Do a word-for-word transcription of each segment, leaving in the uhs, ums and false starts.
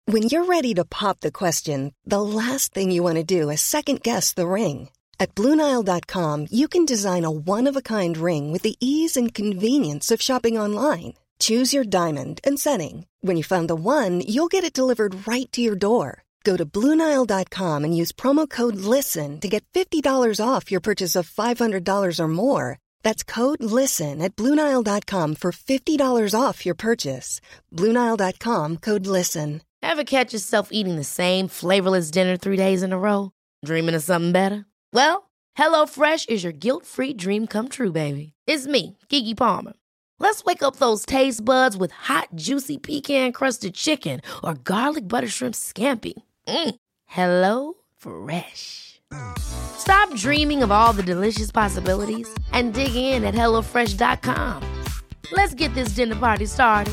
When you're ready to pop the question, the last thing you want to do is second-guess the ring. At Blue Nile dot com, you can design a one-of-a-kind ring with the ease and convenience of shopping online. Choose your diamond and setting. When you find the one, you'll get it delivered right to your door. Go to Blue Nile dot com and use promo code LISTEN to get fifty dollars off your purchase of five hundred dollars or more. That's code LISTEN at Blue Nile dot com for fifty dollars off your purchase. Blue Nile dot com, code LISTEN. Ever catch yourself eating the same flavorless dinner three days in a row? Dreaming of something better? Well, HelloFresh is your guilt-free dream come true, baby. It's me, Keke Palmer. Let's wake up those taste buds with hot, juicy pecan-crusted chicken or garlic butter shrimp scampi. Mm. Hello Fresh. Stop dreaming of all the delicious possibilities and dig in at hello fresh dot com. Let's get this dinner party started.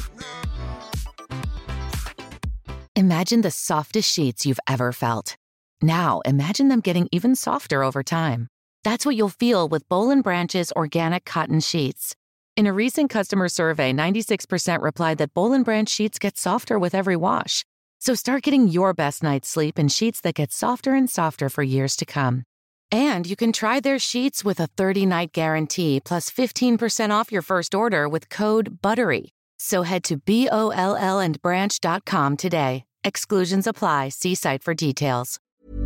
Imagine the softest sheets you've ever felt. Now, imagine them getting even softer over time. That's what you'll feel with Boll and Branch's organic cotton sheets. In a recent customer survey, ninety-six percent replied that Boll and Branch sheets get softer with every wash. So start getting your best night's sleep in sheets that get softer and softer for years to come. And you can try their sheets with a thirty-night guarantee plus fifteen percent off your first order with code BUTTERY. So head to B O L L and branch dot com today. Exclusions apply. See site for details.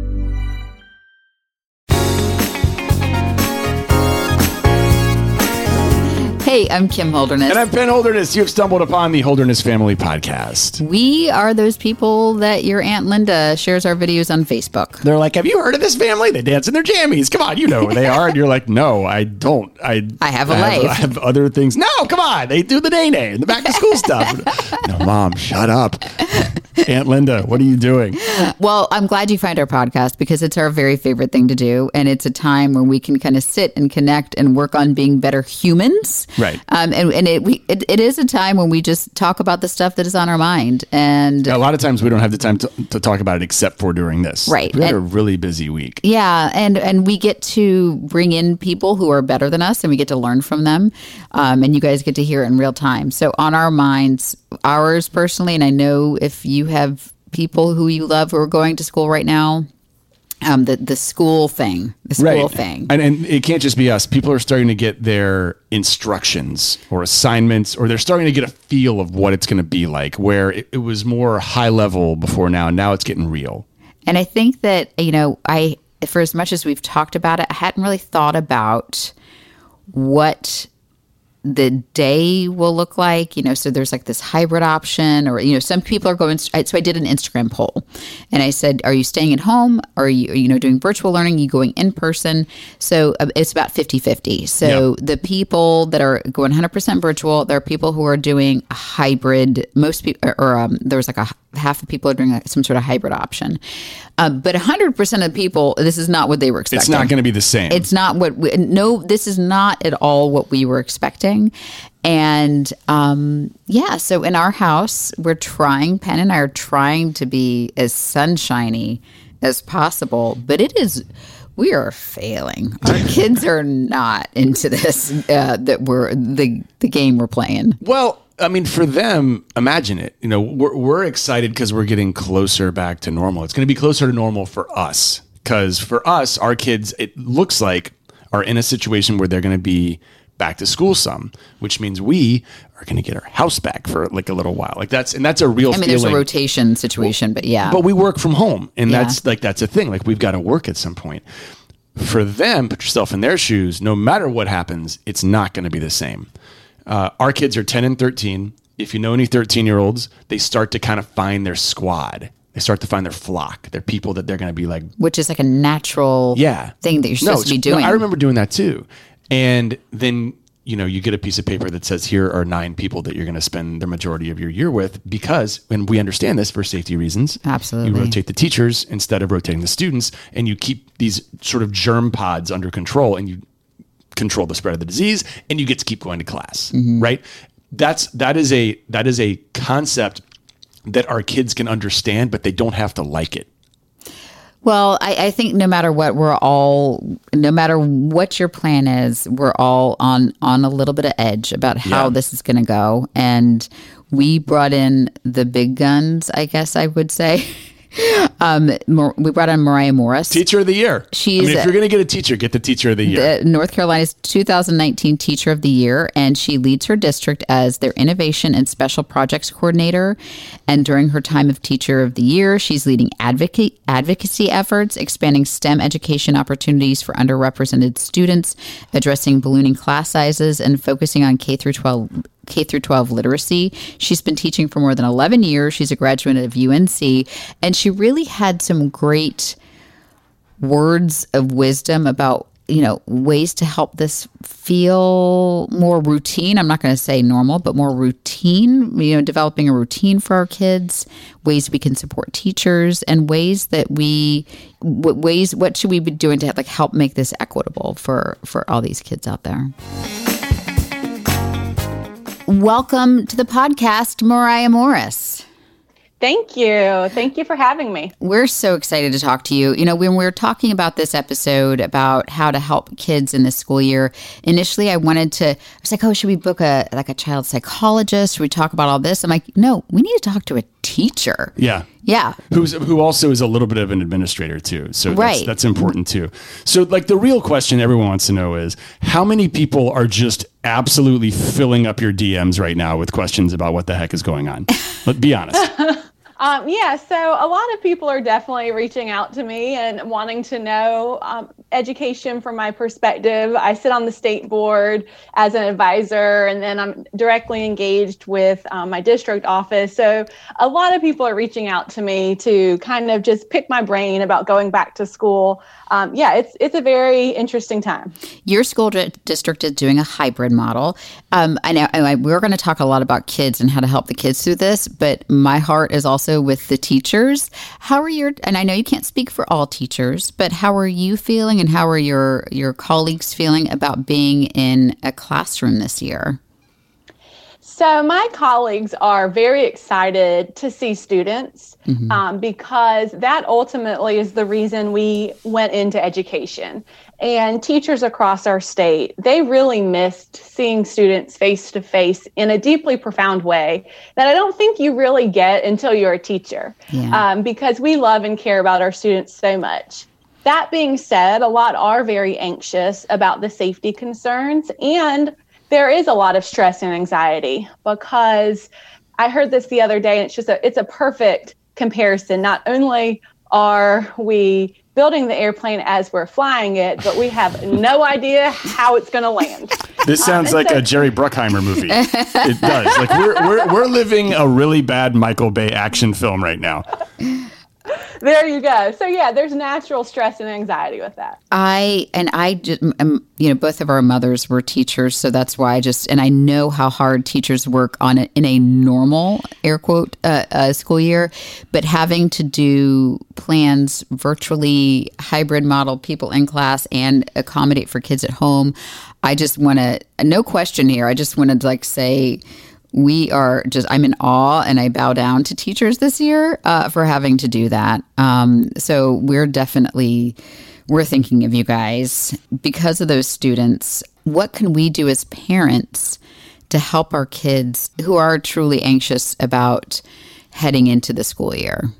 Hey, I'm Kim Holderness. And I'm Ben Holderness. You've stumbled upon the Holderness Family Podcast. We are those people that your Aunt Linda shares our videos on Facebook. They're like, have you heard of this family? They dance in their jammies. Come on, you know who they are. And you're like, no, I don't. I I have a I life. Have, I have other things. No, come on. They do the day-day and the back-to-school stuff. No, Mom, shut up. Aunt Linda, what are you doing? Well, I'm glad you find our podcast because it's our very favorite thing to do. And it's a time where we can kind of sit and connect and work on being better humans. Right. Um, and and it, we, it it is a time when we just talk about the stuff that is on our mind. And a lot of times we don't have the time to, to talk about it except for during this. Right. We had and, a really busy week. Yeah. And, and we get to bring in people who are better than us and we get to learn from them. Um, and you guys get to hear it in real time. So on our minds, ours personally, and I know if you have people who you love who are going to school right now, Um, the, the school thing, the school right. thing. And, and it can't just be us. People are starting to get their instructions or assignments, or they're starting to get a feel of what it's going to be like, where it, it was more high level before now. And now it's getting real. And I think that, you know, I, for as much as we've talked about it, I hadn't really thought about what the day will look like, you know, so there's like this hybrid option, or, you know, some people are going, so I did an Instagram poll and I said, are you staying at home? Or are you, you know, doing virtual learning? Are you going in person? So uh, it's about fifty-fifty. So yep. The people that are going one hundred percent virtual, there are people who are doing a hybrid, most people, or, or um, there was like a half of people are doing some sort of hybrid option. Um, but one hundred percent of people, this is not what they were expecting. It's not going to be the same. It's not what, we, no, this is not at all what we were expecting. And um, yeah, so in our house, we're trying, Penn and I are trying to be as sunshiny as possible, but it is, we are failing. Our kids are not into this, uh, that we're, the, the game we're playing. Well, I mean, for them, imagine it. You know, we're, we're excited because we're getting closer back to normal. It's going to be closer to normal for us because for us, our kids, it looks like, are in a situation where they're going to be back to school some, which means we are going to get our house back for like a little while. Like that's, and that's a real I mean, feeling. There's a rotation situation, but yeah. But we work from home and yeah. that's like, that's a thing. Like we've got to work at some point. For them, put yourself in their shoes, no matter what happens, it's not going to be the same. Uh, our kids are ten and thirteen. If you know any thirteen-year-olds, they start to kind of find their squad. They start to find their flock. They're people that they're going to be like... Which is like a natural yeah. thing that you're supposed no, to be doing. No, I remember doing that too. And then, you know, you get a piece of paper that says, here are nine people that you're going to spend the majority of your year with because, and we understand this for safety reasons. Absolutely. You rotate the teachers instead of rotating the students, and you keep these sort of germ pods under control, and you control the spread of the disease, and you get to keep going to class, mm-hmm. right? That's, that is a, that is a concept that our kids can understand, but they don't have to like it. Well, I, I think no matter what, we're all, no matter what your plan is, we're all on, on a little bit of edge about how yeah. this is going to go. And we brought in the big guns, I guess I would say. Um, we brought on Mariah Morris. Teacher of the Year. She's, I mean, if you're going to get a teacher, get the Teacher of the Year. The North Carolina's two thousand nineteen Teacher of the Year, and she leads her district as their Innovation and Special Projects Coordinator. And during her time of Teacher of the Year, she's leading advocacy, advocacy efforts, expanding STEM education opportunities for underrepresented students, addressing ballooning class sizes, and focusing on K through twelve K through twelve literacy. She's been teaching for more than eleven years. She's a graduate of U N C, and she really had some great words of wisdom about, you know, ways to help this feel more routine. I'm not going to say normal, but more routine, you know, developing a routine for our kids, ways we can support teachers, and ways that we, what ways, what should we be doing to like help make this equitable for, for all these kids out there. Welcome to the podcast, Mariah Morris. Thank you. Thank you for having me. We're so excited to talk to you. You know, when we were talking about this episode about how to help kids in this school year, initially I wanted to, I was like, oh, should we book a like a child psychologist? Should we talk about all this? I'm like, no, we need to talk to a teacher. Yeah. Yeah. Who's who also is a little bit of an administrator too. So right. that's, that's important too. So like the real question everyone wants to know is how many people are just absolutely filling up your D Ms right now with questions about what the heck is going on? Let's be honest. Um, yeah, so a lot of people are definitely reaching out to me and wanting to know um, education from my perspective. I sit on the state board as an advisor, and then I'm directly engaged with um, my district office. So a lot of people are reaching out to me to kind of just pick my brain about going back to school. Um, yeah, it's it's a very interesting time. Your school di- district is doing a hybrid model. Um, I know I, we're going to talk a lot about kids and how to help the kids through this, but my heart is also with the teachers. How are your, and I know you can't speak for all teachers, but how are you feeling and how are your, your colleagues feeling about being in a classroom this year? So my colleagues are very excited to see students mm-hmm. um, because that ultimately is the reason we went into education. And teachers across our state, they really missed seeing students face to face in a deeply profound way that I don't think you really get until you're a teacher yeah. um, because we love and care about our students so much. That being said, a lot are very anxious about the safety concerns, and there is a lot of stress and anxiety because I heard this the other day, and it's just a, it's a perfect comparison. Not only are we building the airplane as we're flying it, but we have no idea how it's going to land. This sounds um, like so- a Jerry Bruckheimer movie. It does. Like we're, we're, we're living a really bad Michael Bay action film right now. There you go. So yeah, there's natural stress and anxiety with that. I, and I just, um, you know, both of our mothers were teachers. So that's why I just, and I know how hard teachers work on it in a normal air quote uh, uh, school year, but having to do plans virtually, hybrid model, people in class and accommodate for kids at home. I just want to, no question here. I just want to like say, we are just, I'm in awe and I bow down to teachers this year uh, for having to do that. Um, so we're definitely, we're thinking of you guys because of those students. What can we do as parents to help our kids who are truly anxious about heading into the school year?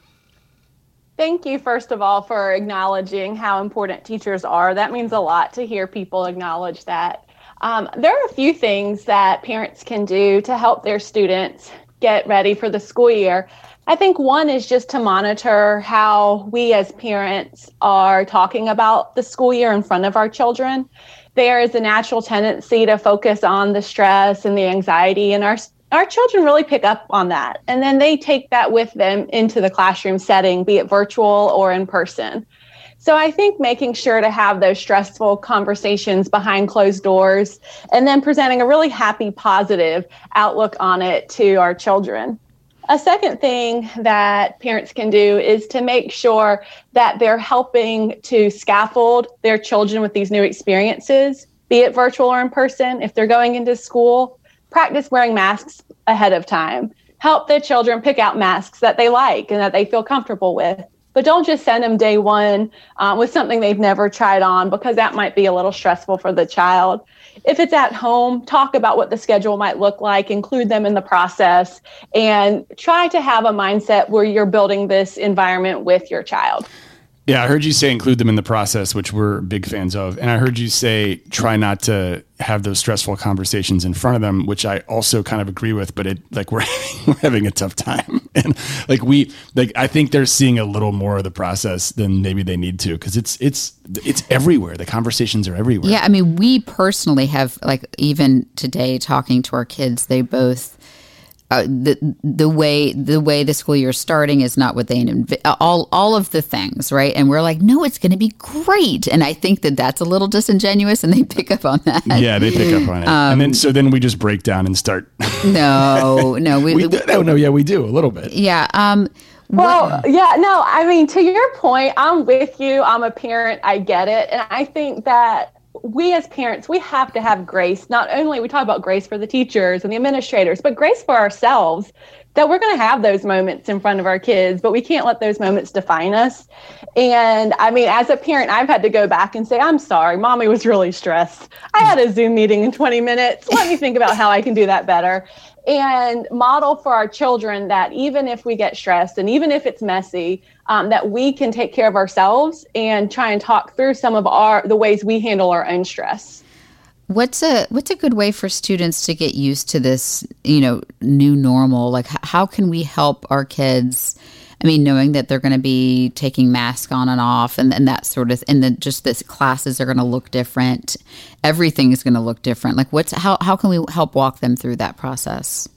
Thank you, first of all, for acknowledging how important teachers are. That means a lot to hear people acknowledge that. Um, there are a few things that parents can do to help their students get ready for the school year. I think one is just to monitor how we as parents are talking about the school year in front of our children. There is a natural tendency to focus on the stress and the anxiety, and our our children really pick up on that. And then they take that with them into the classroom setting, be it virtual or in person. So I think making sure to have those stressful conversations behind closed doors and then presenting a really happy, positive outlook on it to our children. A second thing that parents can do is to make sure that they're helping to scaffold their children with these new experiences, be it virtual or in person. If they're going into school, practice wearing masks ahead of time. Help their children pick out masks that they like and that they feel comfortable with. but don't just send them day one uh, with something they've never tried on, because that might be a little stressful for the child. If it's at home, talk about what the schedule might look like, include them in the process, and try to have a mindset where you're building this environment with your child. Yeah, I heard you say include them in the process, which we're big fans of. And I heard you say try not to have those stressful conversations in front of them, which I also kind of agree with, but it like we're, we're having a tough time. And like we like I think they're seeing a little more of the process than maybe they need to, because it's it's it's everywhere. The conversations are everywhere. Yeah, I mean, we personally have, like, even today talking to our kids, they both Uh, the the way the way the school year is starting is not what they env- all all of the things, right? And we're like, no, it's going to be great. And I think that that's a little disingenuous, and they pick up on that. Yeah, they pick up on it, um, and then so then we just break down and start. no, no, we, we we no, no, yeah, we do a little bit. Yeah. Um, well, what? yeah, no, I mean, to your point, I'm with you. I'm a parent. I get it, and I think that we as parents, we have to have grace. Not only we talk about grace for the teachers and the administrators, but grace for ourselves, that we're going to have those moments in front of our kids, but we can't let those moments define us. And I mean, as a parent, I've had to go back and say, I'm sorry, mommy was really stressed. I had a Zoom meeting in twenty minutes. Let me think about how I can do that better. And model for our children that even if we get stressed and even if it's messy, um, that we can take care of ourselves and try and talk through some of our the ways we handle our own stress. What's a what's a good way for students to get used to this, you know, new normal? Like, h- how can we help our kids? I mean, knowing that they're going to be taking masks on and off, and, and that sort of, and then just this classes are going to look different. Everything is going to look different. Like, what's how how can we help walk them through that process?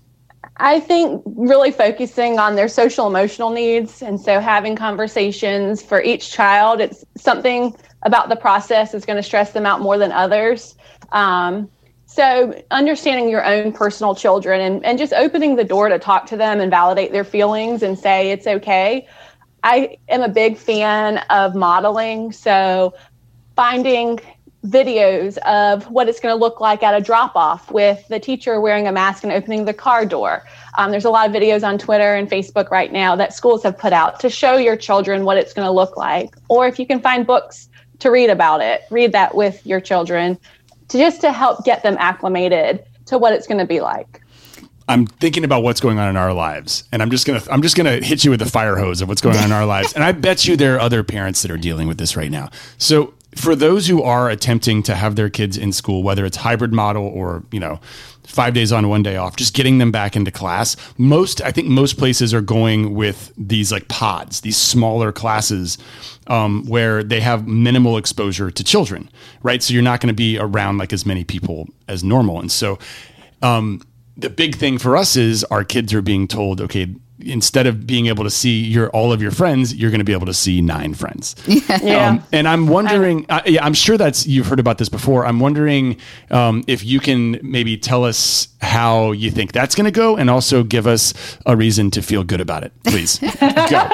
I think really focusing on their social emotional needs, and so having conversations for each child. It's something about the process is going to stress them out more than others. Um, so understanding your own personal children and, and just opening the door to talk to them and validate their feelings and say it's okay. I am a big fan of modeling. So finding videos of what it's going to look like at a drop-off with the teacher wearing a mask and opening the car door. Um, there's a lot of videos on Twitter and Facebook right now that schools have put out to show your children what it's going to look like. Or if you can find books to read about it, read that with your children, to just to help get them acclimated to what it's going to be like. I'm thinking about what's going on in our lives, and I'm just gonna I'm just gonna hit you with the fire hose of what's going on in our lives. And I bet you there are other parents that are dealing with this right now. So for those who are attempting to have their kids in school, whether it's hybrid model or, you know, five days on, one day off, just getting them back into class. Most, I think most places are going with these like pods, these smaller classes um, where they have minimal exposure to children, right? So you're not going to be around like as many people as normal. And so um, the big thing for us is our kids are being told, okay, instead of being able to see your all of your friends, you're going to be able to see nine friends. Yeah. Um, and I'm wondering, uh, yeah, I'm sure that's you've heard about this before. I'm wondering um, if you can maybe tell us how you think that's going to go, and also give us a reason to feel good about it. Please go.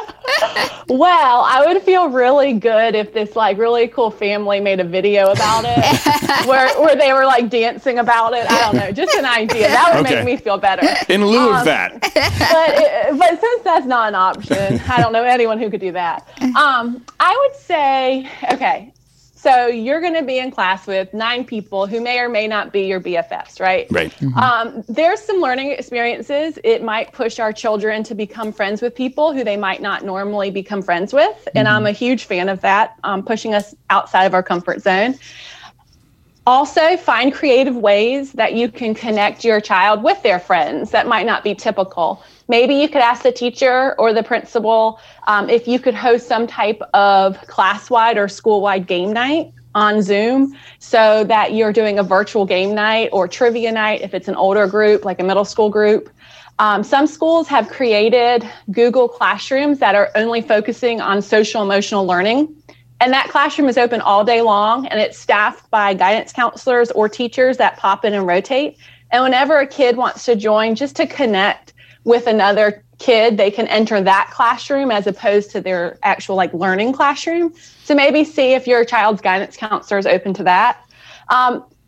Well, I would feel really good if this like really cool family made a video about it, where where they were like dancing about it. I don't know, just an idea that would Okay. make me feel better. In lieu Um, of that, but it, but since that's not an option, I don't know anyone who could do that. Um, I would say, okay, so you're going to be in class with nine people who may or may not be your B F Fs, right? right? Um, there's some learning experiences. It might push our children to become friends with people who they might not normally become friends with. And I'm a huge fan of that, um, pushing us outside of our comfort zone. Also, find creative ways that you can connect your child with their friends that might not be typical. Maybe you could ask the teacher or the principal um, if you could host some type of class-wide or school-wide game night on Zoom, so that you're doing a virtual game night or trivia night if it's an older group, like a middle school group. Um, some schools have created Google Classrooms that are only focusing on social emotional learning. And that classroom is open all day long, and it's staffed by guidance counselors or teachers that pop in and rotate. And whenever a kid wants to join, just to connect with another kid, they can enter that classroom as opposed to their actual like learning classroom. So maybe see if your child's guidance counselor is open to that. Um,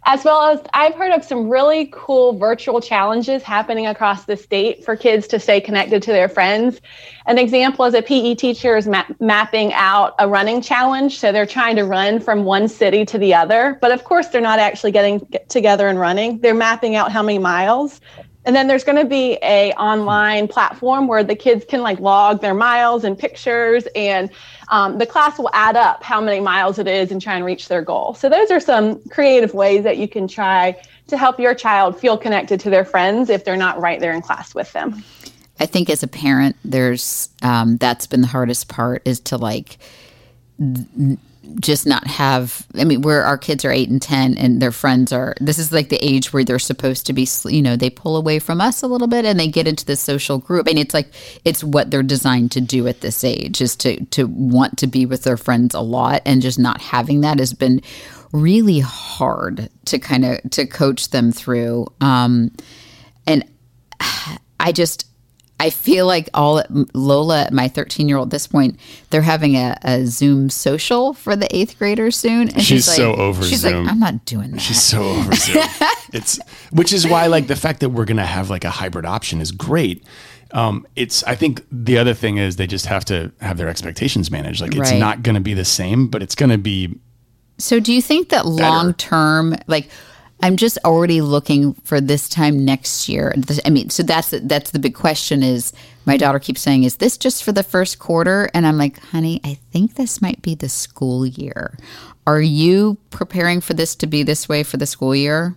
as well as I've heard of some really cool virtual challenges happening across the state for kids to stay connected to their friends. An example is a P E teacher is ma- mapping out a running challenge. So they're trying to run from one city to the other. But of course, they're not actually getting get together and running. They're mapping out how many miles. And then there's going to be a online platform where the kids can like log their miles and pictures, and um, the class will add up how many miles it is and try and reach their goal. So those are some creative ways that you can try to help your child feel connected to their friends if they're not right there in class with them. I think as a parent, there's um, that's been the hardest part, is to like th- just not have, I mean, where our kids are eight and ten and their friends are, this is like the age where they're supposed to be, you know, they pull away from us a little bit and they get into the social group. And it's like, it's what they're designed to do at this age, is to, to want to be with their friends a lot, and just not having that has been really hard to kind of, to coach them through. Um, and I just, I feel like all Lola, my thirteen-year-old at this point, they're having a, a Zoom social for the eighth graders soon. And she's, she's like, so over she's Zoom. Like, I'm not doing that. She's so over Zoom. It's, which is why, like, the fact that we're going to have like a hybrid option is great. Um, it's, I think the other thing is they just have to have their expectations managed. Like, it's Right. not going to be the same, but it's going to be. So do you think that long term, like, I'm just already looking for this time next year. I mean, so that's that's the big question. Is my daughter keeps saying, is this just for the first quarter? And I'm like, honey, I think this might be the school year. Are you preparing for this to be this way for the school year?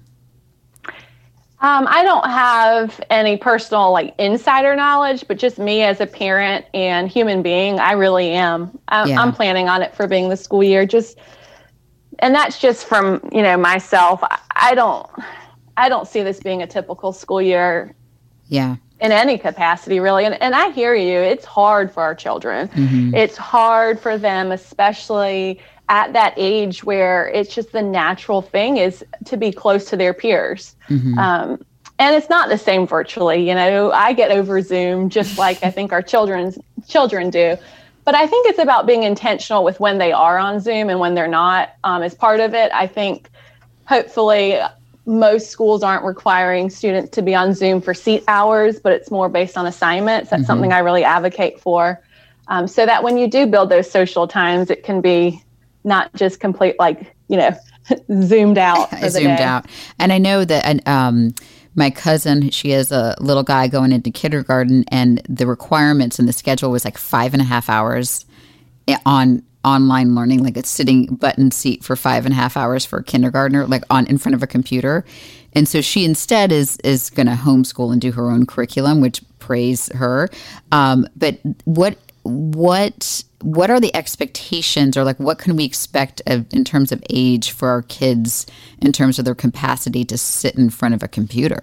Um, I don't have any personal like insider knowledge, but just me as a parent and human being, I really am. I'm, Yeah. I'm planning on it for being the school year. Just, and that's just from, you know, myself. I, I don't, I don't see this being a typical school year. Yeah. In any capacity, really. And, and I hear you. It's hard for our children. Mm-hmm. It's hard for them, especially at that age where it's just the natural thing is to be close to their peers. Mm-hmm. Um, and it's not the same virtually. You know, I get over Zoom just like I think our children's children do. But I think it's about being intentional with when they are on Zoom and when they're not. Um, as part of it, I think hopefully most schools aren't requiring students to be on Zoom for seat hours, but it's more based on assignments. That's mm-hmm. something I really advocate for. Um, so that when you do build those social times, it can be not just complete, like, you know, zoomed out. For the zoomed day. out. And I know that um, my cousin, she has a little guy going into kindergarten, and the requirements and the schedule was like five and a half hours on online learning, like a sitting button seat for five and a half hours for a kindergartner, like on in front of a computer. And so she instead is is going to homeschool and do her own curriculum, which praise her. Um, but what what what are the expectations, or like what can we expect of, in terms of age for our kids, in terms of their capacity to sit in front of a computer?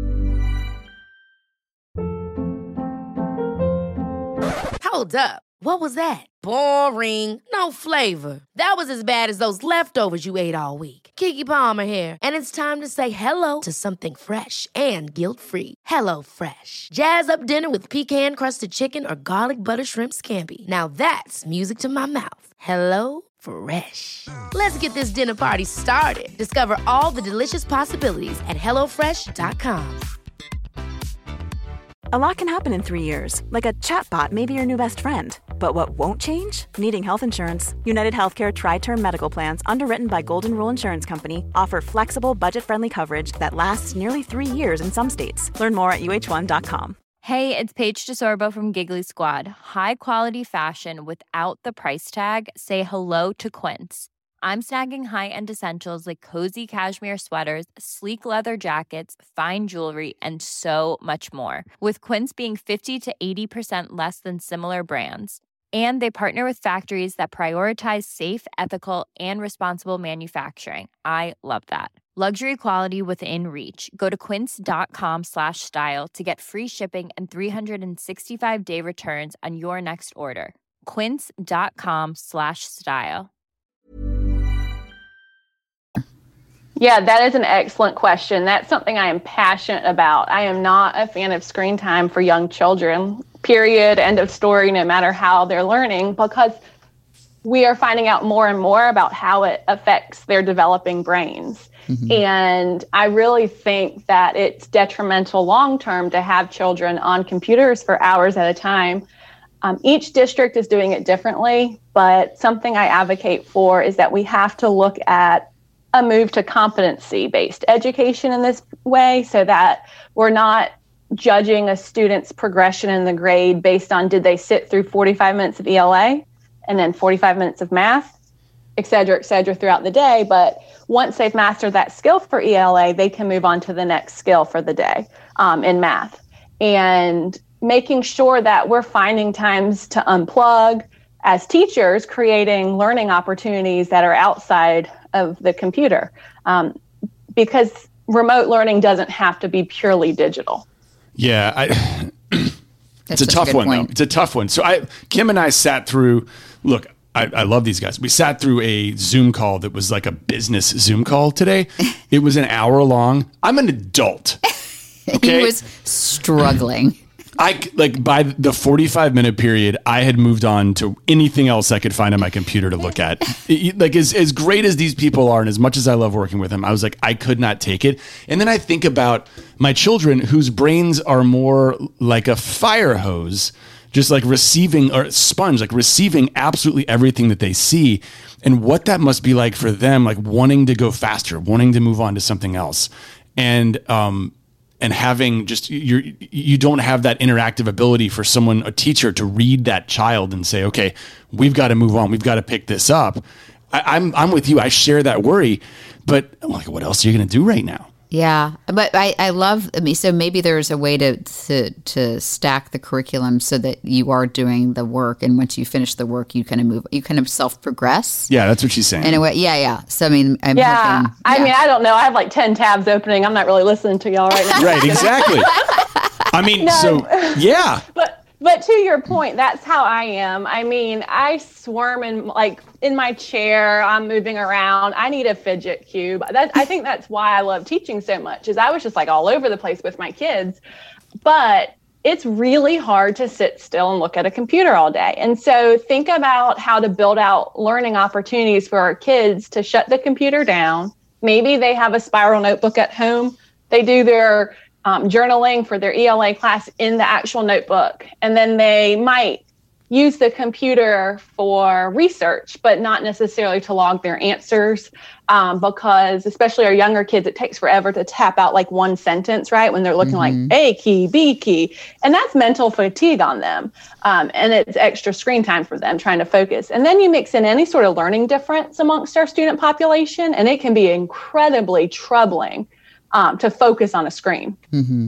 Hold up. What was that? Boring. No flavor. That was as bad as those leftovers you ate all week. Keke Palmer here. And it's time to say hello to something fresh and guilt-free. Hello Fresh. Jazz up dinner with pecan-crusted chicken or garlic butter shrimp scampi. Now that's music to my mouth. Hello Fresh. Let's get this dinner party started. Discover all the delicious possibilities at hello fresh dot com. A lot can happen in three years, like a chatbot may be your new best friend. But what won't change? Needing health insurance. United Healthcare Tri-Term Medical Plans, underwritten by Golden Rule Insurance Company, offer flexible, budget-friendly coverage that lasts nearly three years in some states. Learn more at U H one dot com. Hey, it's Paige DeSorbo from Giggly Squad. High quality fashion without the price tag. Say hello to Quince. I'm snagging high-end essentials like cozy cashmere sweaters, sleek leather jackets, fine jewelry, and so much more. With Quince being fifty to eighty percent less than similar brands. And they partner with factories that prioritize safe, ethical, and responsible manufacturing. I love that. Luxury quality within reach. Go to quince.com slash style to get free shipping and three sixty-five day returns on your next order. Quince.com slash style. Yeah, that is an excellent question. That's something I am passionate about. I am not a fan of screen time for young children, period, end of story, no matter how they're learning, because we are finding out more and more about how it affects their developing brains. Mm-hmm. And I really think that it's detrimental long-term to have children on computers for hours at a time. Um, each district is doing it differently, but something I advocate for is that we have to look at a move to competency-based education in this way, so that we're not judging a student's progression in the grade based on did they sit through forty-five minutes of E L A and then forty-five minutes of math, et cetera, et cetera, throughout the day. But once they've mastered that skill for E L A, they can move on to the next skill for the day um, in math. And making sure that we're finding times to unplug as teachers, creating learning opportunities that are outside of the computer, um, because remote learning doesn't have to be purely digital. Yeah, I, it's a tough a one, point. though. It's a tough one. So I, Kim and I sat through, look, I, I love these guys. We sat through a Zoom call that was like a business Zoom call today. It was an hour long. I'm an adult. Okay? He was struggling. I like by the forty-five minute period, I had moved on to anything else I could find on my computer to look at. It, like as, as great as these people are, and as much as I love working with them, I was like, I could not take it. And then I think about my children whose brains are more like a fire hose, just like receiving or sponge, like receiving absolutely everything that they see, and what that must be like for them, like wanting to go faster, wanting to move on to something else. And, um, and having just, you're, you don't have that interactive ability for someone, a teacher, to read that child and say, okay, we've got to move on. We've got to pick this up. I, I'm, I'm with you. I share that worry, but I'm like, what else are you going to do right now? Yeah. But I, I love, I mean, so maybe there's a way to, to, to stack the curriculum so that you are doing the work. And once you finish the work, you kind of move, you kind of self-progress. Yeah, that's what she's saying. In a way. Yeah. Yeah. So, I mean, I'm yeah, hoping, I yeah. mean, I don't know. I have like ten tabs opening. I'm not really listening to y'all right now. Right. Exactly. I mean, No. so yeah. But But to your point, that's how I am. I mean, I swarm in like in my chair. I'm moving around. I need a fidget cube. That, I think that's why I love teaching so much, is I was just like all over the place with my kids. But it's really hard to sit still and look at a computer all day. And so think about how to build out learning opportunities for our kids to shut the computer down. Maybe they have a spiral notebook at home. They do their Um, journaling for their E L A class in the actual notebook. And then they might use the computer for research, but not necessarily to log their answers, um, because especially our younger kids, it takes forever to tap out like one sentence, right? When they're looking mm-hmm. like A key, B key. And that's mental fatigue on them. Um, and it's extra screen time for them trying to focus. And then you mix in any sort of learning difference amongst our student population, and it can be incredibly troubling Um, to focus on a screen. Mm-hmm.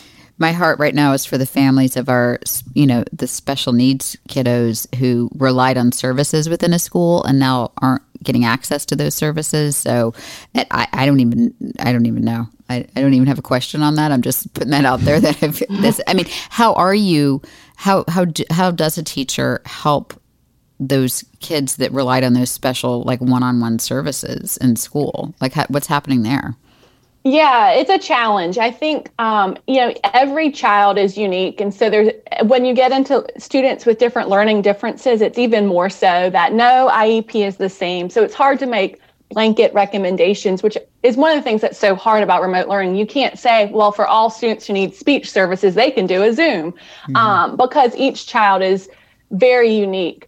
My heart right now is for the families of our, you know, the special needs kiddos who relied on services within a school and now aren't getting access to those services. So I, I don't even, I don't even know. I, I don't even have a question on that. I'm just putting that out there. That I've, this, I mean, how are you? How how do, how does a teacher help those kids that relied on those special like one-on-one services in school? Like how, what's happening there? Yeah, it's a challenge. I think, um, you know, every child is unique. And so there's, when you get into students with different learning differences, it's even more so that no I E P is the same. So it's hard to make blanket recommendations, which is one of the things that's so hard about remote learning. You can't say, well, for all students who need speech services, they can do a Zoom, mm-hmm. um, because each child is very unique.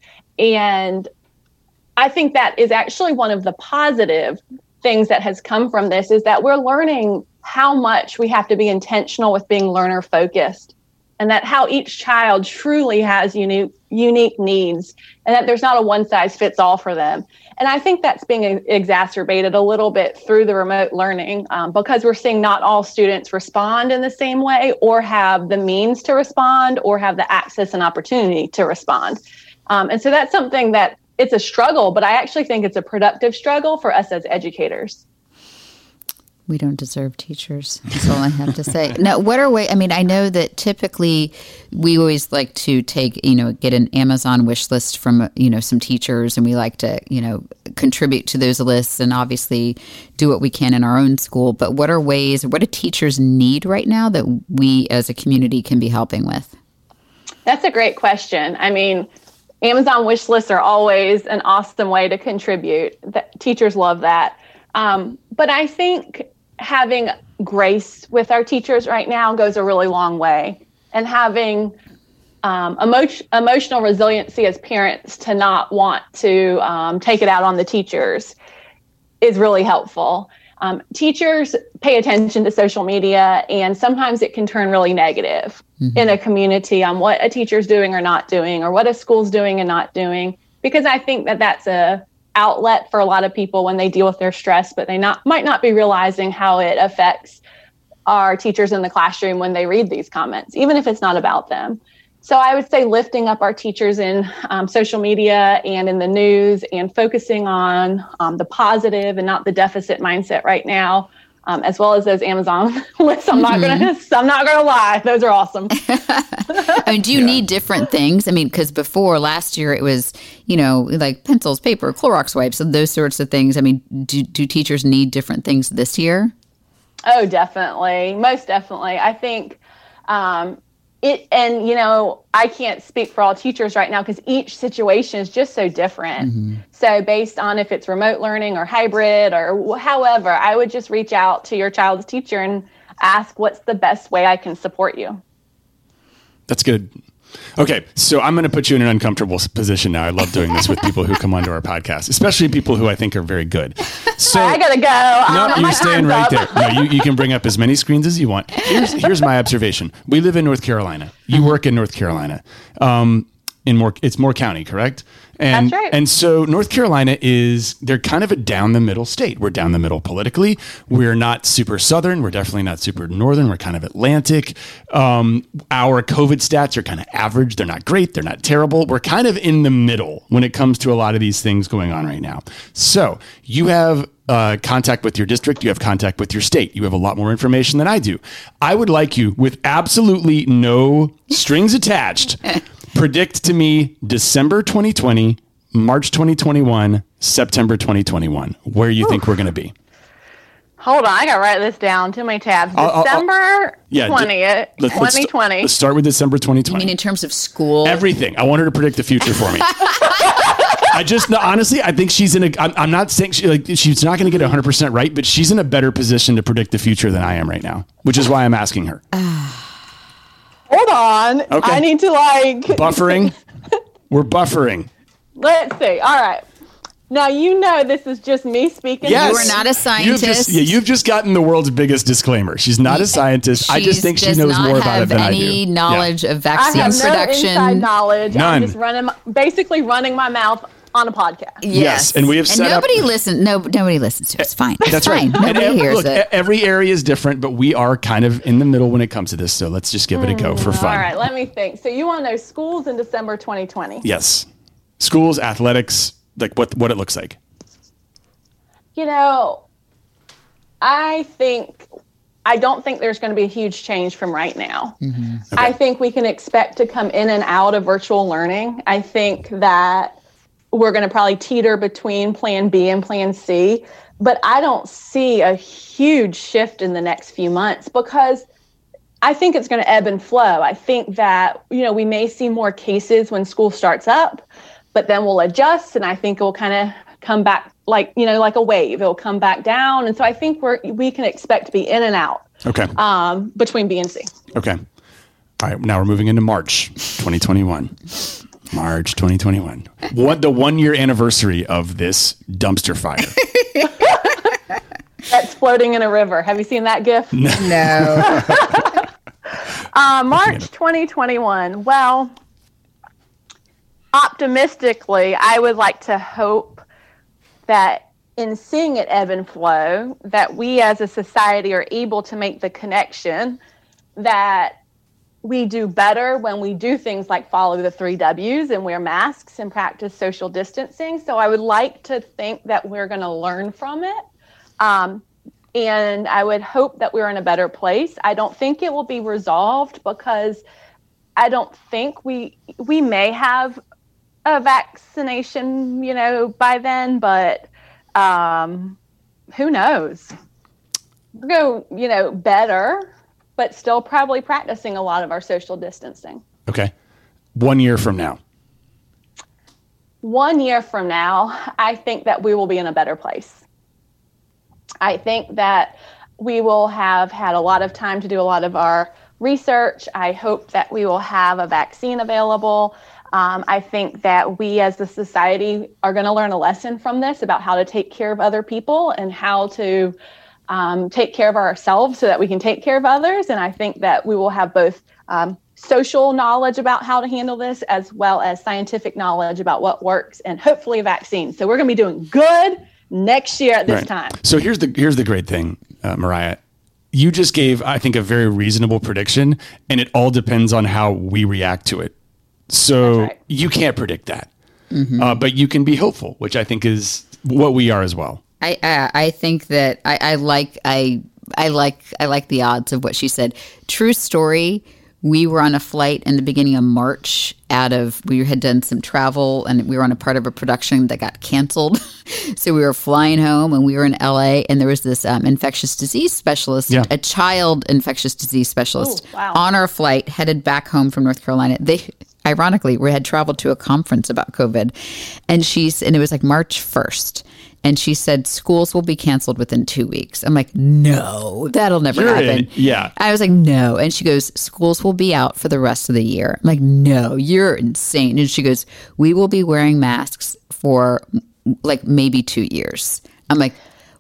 And I think that is actually one of the positive things that has come from this, is that we're learning how much we have to be intentional with being learner focused, and that how each child truly has unique unique needs, and that there's not a one size fits all for them. And I think that's being exacerbated a little bit through the remote learning, um, because we're seeing not all students respond in the same way, or have the means to respond, or have the access and opportunity to respond. Um, and so that's something that it's a struggle, but I actually think it's a productive struggle for us as educators. We don't deserve teachers. That's all I have to say. Now, what are way? I mean, I know that typically we always like to take, you know, get an Amazon wish list from, you know, some teachers, and we like to, you know, contribute to those lists and obviously do what we can in our own school. But what are ways, what do teachers need right now that we as a community can be helping with? That's a great question. I mean, Amazon wish lists are always an awesome way to contribute. That, teachers love that. Um, but I think having grace with our teachers right now goes a really long way. And having um, emo- emotional resiliency as parents to not want to um, take it out on the teachers is really helpful. Um, teachers pay attention to social media, and sometimes it can turn really negative mm-hmm. in a community on what a teacher's doing or not doing, or what a school's doing and not doing, because I think that that's a outlet for a lot of people when they deal with their stress, but they not might not be realizing how it affects our teachers in the classroom when they read these comments, even if it's not about them. So I would say lifting up our teachers in um, social media and in the news, and focusing on um, the positive and not the deficit mindset right now, um, as well as those Amazon lists. I'm not mm-hmm. gonna, I'm not gonna lie, those are awesome. I mean, do you yeah. need different things? I mean, because before last year it was, you know, like pencils, paper, Clorox wipes, and those sorts of things. I mean, do do teachers need different things this year? Oh, definitely, most definitely. I think. Um, It, and, you know, I can't speak for all teachers right now because each situation is just so different. Mm-hmm. So based on if it's remote learning or hybrid or however, I would just reach out to your child's teacher and ask, what's the best way I can support you? That's good. Okay, so I'm going to put you in an uncomfortable position now. I love doing this with people who come onto our podcast, especially people who I think are very good. So I gotta go. No, um, you're staying right there. No, you, you can bring up as many screens as you want. Here's, here's my observation. We live in North Carolina. You work in North Carolina. Um, in Moore, it's Moore County, correct? And, That's right. And so North Carolina is, they're kind of a down the middle state. We're down the middle politically. We're not super Southern. We're definitely not super Northern. We're kind of Atlantic. Um, our COVID stats are kind of average. They're not great. They're not terrible. We're kind of in the middle when it comes to a lot of these things going on right now. So you have uh, contact with your district. You have contact with your state. You have a lot more information than I do. I would like you, with absolutely no strings attached, predict to me December twenty twenty, March twenty twenty-one, September twenty twenty-one, where you Ooh. think we're going to be. Hold on, I got to write this down. Too many tabs. I'll, December I'll, yeah, twentieth, let's, twenty twenty. Let's start with December twenty twenty. You mean in terms of school? Everything. I want her to predict the future for me. I just, no, honestly, I think she's in a, I'm, I'm not saying she, like, she's not going to get one hundred percent right, but she's in a better position to predict the future than I am right now, which is why I'm asking her. Hold on. Okay. I need to like... Buffering. We're buffering. Let's see. All right. Now, you know this is just me speaking. Yes. You are not a scientist. You've just, yeah, you've just gotten the world's biggest disclaimer. She's not a scientist. I just think she knows more about it than I do. Any knowledge yeah. of vaccine I have production. No inside knowledge. None. I'm just running, my, basically running my mouth on a podcast. Yes, yes. And we have and set nobody up... listens. No, nobody listens to it. It's fine. That's it's fine. right. Nobody and, hears look, it. Every area is different, but we are kind of in the middle when it comes to this. So let's just give it a go for fun. All right, let me think. So you want to know schools in December twenty twenty? Yes. Schools, athletics, like what, what it looks like. You know, I think... I don't think there's going to be a huge change from right now. Mm-hmm. Okay. I think we can expect to come in and out of virtual learning. I think that we're going to probably teeter between plan B and plan C, but I don't see a huge shift in the next few months because I think it's going to ebb and flow. I think that, you know, we may see more cases when school starts up, but then we'll adjust, and I think it will kind of come back like, you know, like a wave. It'll come back down. And so I think we're, we can expect to be in and out. Okay. Um, between B and C. Okay. All right. Now we're moving into March twenty twenty-one. March twenty twenty-one. What the one year anniversary of this dumpster fire? That's floating in a river. Have you seen that GIF? No. no. uh, March twenty twenty-one. Well, optimistically, I would like to hope that in seeing it ebb and flow, that we as a society are able to make the connection that we do better when we do things like follow the three W's and wear masks and practice social distancing. So I would like to think that we're going to learn from it. Um, and I would hope that we're in a better place. I don't think it will be resolved because I don't think we, we may have a vaccination, you know, by then, but um, who knows? We'll go, you know, better, but still probably practicing a lot of our social distancing. Okay. One year from now. one year from now, I think that we will be in a better place. I think that we will have had a lot of time to do a lot of our research. I hope that we will have a vaccine available. Um, I think that we as a society are going to learn a lesson from this about how to take care of other people and how to um, take care of ourselves so that we can take care of others. And I think that we will have both um, social knowledge about how to handle this as well as scientific knowledge about what works and hopefully a vaccine. So we're going to be doing good next year at this Right. time. So here's the here's the great thing, uh, Mariah. You just gave, I think, a very reasonable prediction, and it all depends on how we react to it. So That's right. you can't predict that, uh, but you can be hopeful, which I think is what we are as well. I I, I think that I, I like I I like I like the odds of what she said. True story. We were on a flight in the beginning of March out of, we had done some travel and we were on a part of a production that got canceled. So we were flying home and we were in L A and there was this um, infectious disease specialist, Yeah. a child infectious disease specialist Ooh, wow. on our flight headed back home from North Carolina. They, ironically, we had traveled to a conference about COVID and she's, and it was like March first. And she said, schools will be canceled within two weeks. I'm like, no, that'll never You're happen. in- yeah. I was like, no. And she goes, schools will be out for the rest of the year. I'm like, no, you're insane. And she goes, we will be wearing masks for like maybe two years. I'm like,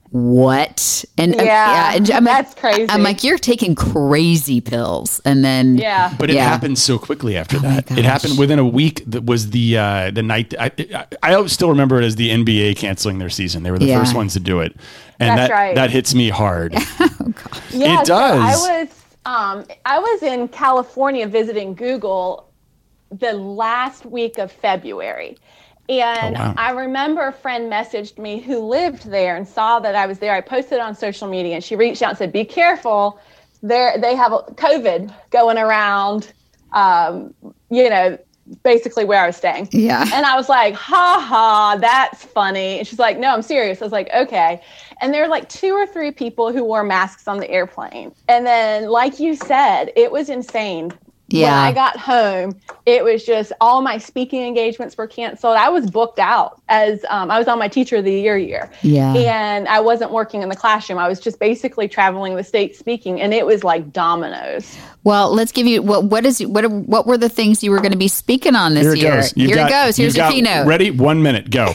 what? And uh, Yeah, and I'm that's like, crazy. I'm like, you're taking crazy pills. And then, Yeah. But it Yeah. happened so quickly after Oh my that. It gosh. happened within a week. That was the uh, the night. I, I I still remember it as the N B A canceling their season. They were the Yeah. first ones to do it, and That's that right. that hits me hard. Yeah, It so does. I was um, I was in California visiting Google the last week of February. And Oh, wow. I remember a friend messaged me who lived there and saw that I was there. I posted on social media and she reached out and said, be careful. They're, they have COVID going around, um, you know, basically where I was staying. Yeah. And I was like, ha ha, that's funny. And she's like, no, I'm serious. I was like, okay. And there were like two or three people who wore masks on the airplane. And then, like you said, it was insane. Yeah. When I got home, it was just all my speaking engagements were canceled. I was booked out as um, I was on my Teacher of the Year year. Yeah. And I wasn't working in the classroom. I was just basically traveling the state speaking, and it was like dominoes. well, let's give you what what is what what were the things you were going to be speaking on this Here it year? goes. You've Here got- it goes. Here's you've your got- keynote. Ready? One minute. Go.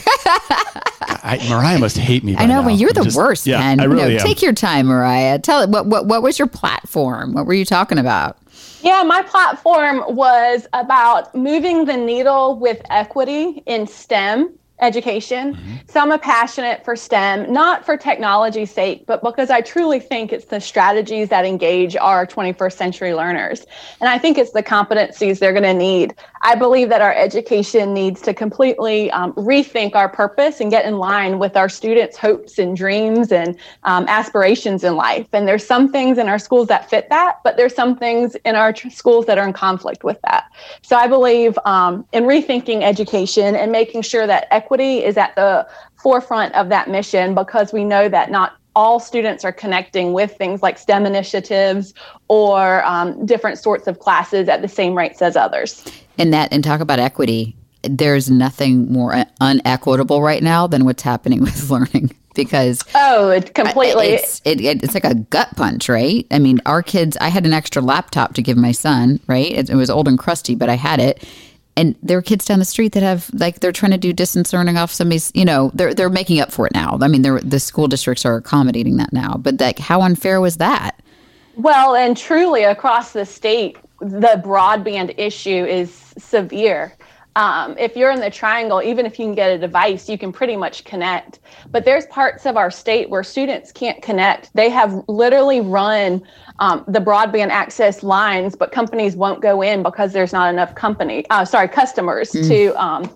I, Mariah must hate me. By I know, now. but you're I'm the just- worst, Yeah, Ken. I really no, am. take your time, Mariah. Tell it what what what was your platform? What were you talking about? Yeah, my platform was about moving the needle with equity in STEM education. Mm-hmm. So I'm a passionate for STEM, not for technology's sake, but because I truly think it's the strategies that engage our twenty-first century learners. And I think it's the competencies they're going to need. I believe that our education needs to completely um, rethink our purpose and get in line with our students' hopes and dreams and um, aspirations in life. And there's some things in our schools that fit that, but there's some things in our tr- schools that are in conflict with that. So I believe um, in rethinking education and making sure that equity is at the forefront of that mission, because we know that not all students are connecting with things like STEM initiatives or um, different sorts of classes at the same rates as others. And that and talk about equity. There's nothing more unequitable right now than what's happening with learning because Oh, it completely. it's it, it, it's like a gut punch, right? I mean, our kids. I had an extra laptop to give my son, right? It, it was old and crusty, but I had it. And there are kids down the street that have like they're trying to do distance learning off somebody's. You know, they're they're making up for it now. I mean, they're, the school districts are accommodating that now. But like, how unfair was that? Well, and truly across the state, the broadband issue is severe. Um, if you're in the triangle, even if you can get a device, you can pretty much connect. But there's parts of our state where students can't connect. They have literally run um, the broadband access lines, but companies won't go in because there's not enough company, uh, sorry, customers mm. to um,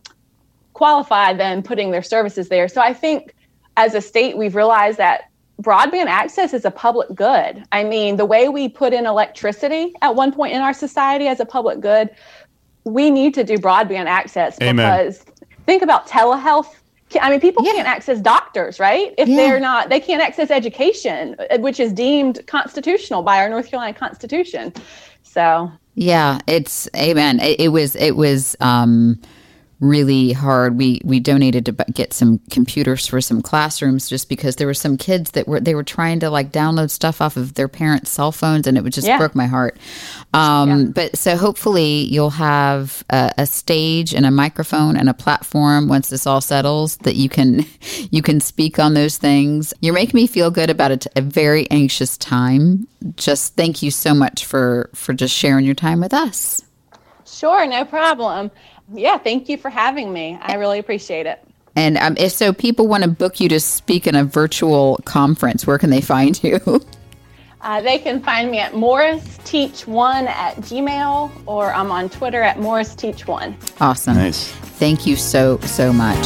qualify them putting their services there. So I think as a state, we've realized that broadband access is a public good. I mean, the way we put in electricity at one point in our society as a public good, we need to do broadband access. Amen. Because think about telehealth. I mean, people Yeah. can't access doctors, right? If Yeah. they're not, they can't access education, which is deemed constitutional by our North Carolina Constitution. So Yeah, it's amen. It, it was it was um, really hard. We we donated to get some computers for some classrooms just because there were some kids that were they were trying to like download stuff off of their parents' cell phones, and it would just yeah. broke my heart. Um, yeah. But so hopefully you'll have a, a stage and a microphone and a platform once this all settles that you can you can speak on those things. You're making me feel good about it, a very anxious time. Just thank you so much for for just sharing your time with us. Sure, no problem. Yeah, thank you for having me. I really appreciate it. And um, if so, people want to book you to speak in a virtual conference, where can they find you? Uh, they can find me at Morris Teach One at Gmail, or I'm on Twitter at Morris Teach One. Awesome. Nice. Thank you so, so much.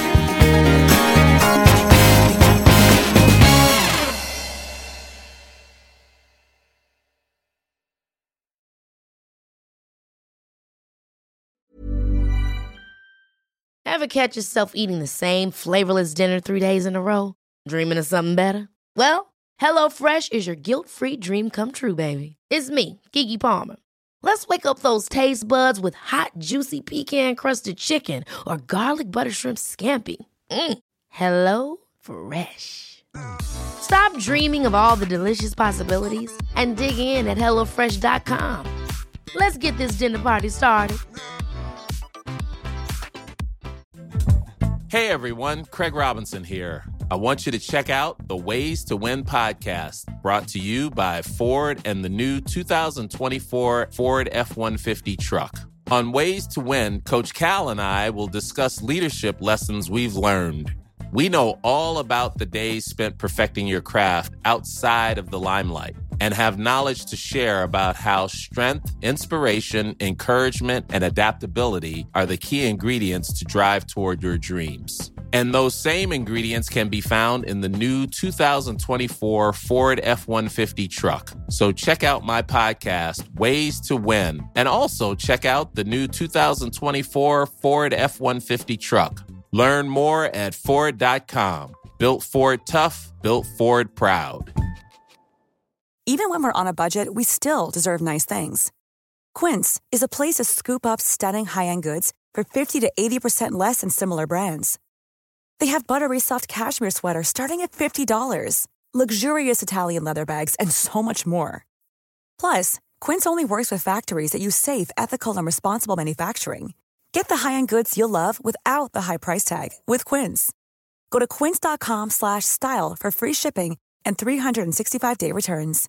Ever catch yourself eating the same flavorless dinner three days in a row? Dreaming of something better? Well, HelloFresh is your guilt-free dream come true, baby. It's me, Keke Palmer. Let's wake up those taste buds with hot, juicy pecan-crusted chicken or garlic butter shrimp scampi. Mm. Hello Fresh. Stop dreaming of all the delicious possibilities and dig in at hello fresh dot com. Let's get this dinner party started. Hey everyone, Craig Robinson here. I want you to check out the Ways to Win podcast, brought to you by Ford and the new two thousand twenty-four Ford F one fifty truck. On Ways to Win, Coach Cal and I will discuss leadership lessons we've learned. We know all about the days spent perfecting your craft outside of the limelight and have knowledge to share about how strength, inspiration, encouragement, and adaptability are the key ingredients to drive toward your dreams. And those same ingredients can be found in the new two thousand twenty-four Ford F one fifty truck. So check out my podcast, Ways to Win, and also check out the new two thousand twenty-four Ford F one fifty truck. Learn more at Ford dot com. Built Ford tough, built Ford proud. Even when we're on a budget, we still deserve nice things. Quince is a place to scoop up stunning high-end goods for fifty to eighty percent less than similar brands. They have buttery soft cashmere sweaters starting at fifty dollars, luxurious Italian leather bags, and so much more. Plus, Quince only works with factories that use safe, ethical, and responsible manufacturing. Get the high-end goods you'll love without the high price tag with Quince. Go to quince dot com slash style for free shipping and three sixty-five day returns.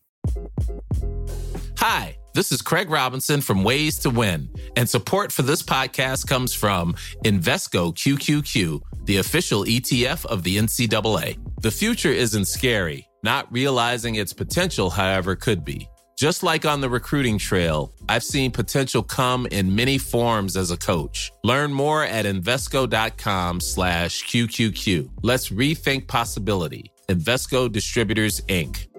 Hi, this is Craig Robinson from Ways to Win, and support for this podcast comes from Invesco Q Q Q, the official E T F of the N C double A. The future isn't scary. Not realizing its potential, however, could be. Just like on the recruiting trail, I've seen potential come in many forms as a coach. Learn more at Invesco dot com slash Q Q Q. Let's rethink possibility. Invesco Distributors, Incorporated.